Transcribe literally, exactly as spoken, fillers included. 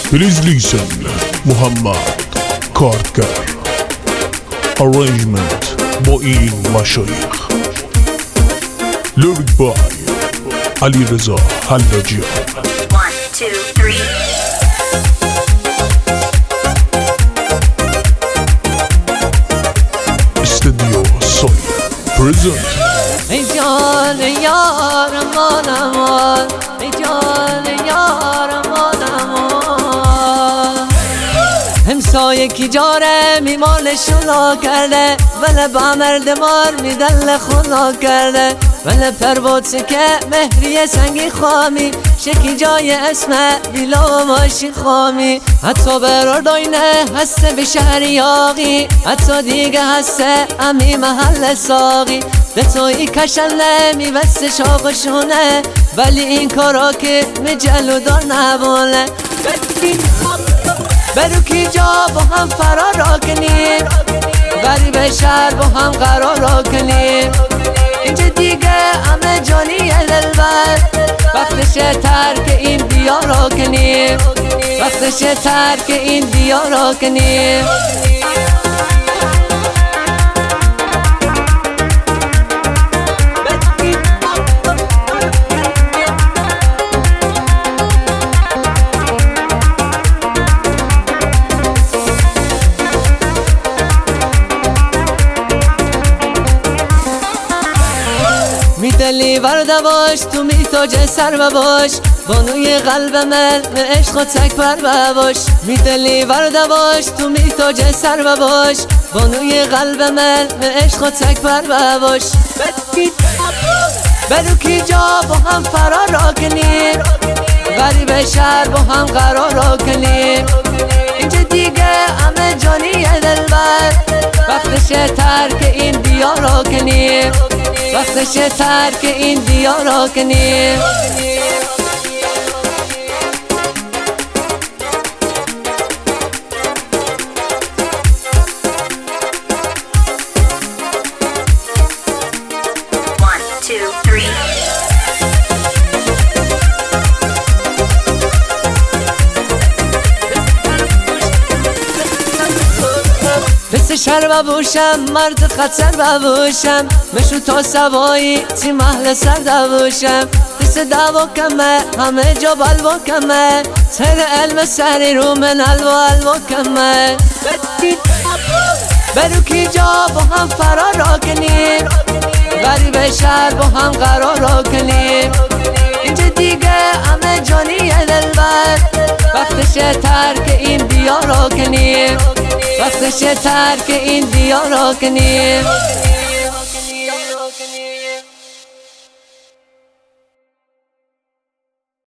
Please listen. محمد کارگر. Arrangement با این مشایخ. Lyric by علیرضا حلاجیان. One, two, three. استودیو سویا present. ای جان یار امان امان، ای جان یار امان امان. همسایه کی جاره میمانشون ها کرده، ولی با مردمار میدل خدا کرده. ولی پروازه که مهریه سنگی خامی، شکی جای اسم بیلا و ماشین خامی. حتی برار داینه هسته به شهریاقی، حتی دیگه هسته امی محل ساقی. به توی کشنده میوسته شاقشونه، ولی این کارا که مجلو دار نبونه. برو کی جا با هم فرار کنیم، بری به شهر با هم قرار کنیم. اینجا دیگه همه جانی دلبر، وقتش ترک این دیارا کنیم، وقتش ترک این دیارا کنیم. میدلی ورده باش تو میتاج سر باش، بانوی قلب من به عشق و تک پر باش. میدلی ورده باش تو میتاج سر باش، بانوی قلب من به عشق و تک پر باش. برو کی جا با هم فرار کنیم، بری به شهر با هم قرار کنیم. اینجا دیگه همه جانی دلبر، وقتش ترک این دیارا کنیم، وقتش ترک این دیارا کنیم. One, two, three. پس شهر ببوشم مرد خطر ببوشم، مشو تا سوایی تی محل سر دبوشم. پس دعوا کمه همه جا بلوا کمه، سر علم سری رو من الوا الوا کمه. برو کی جا با هم فرار کنیم، بری به شهر با هم قرار کنیم. اینجا دیگه همه جانی دلبر، وقتش ترک این دیارا کنیم، وقتش ترک این دیارا کنیم.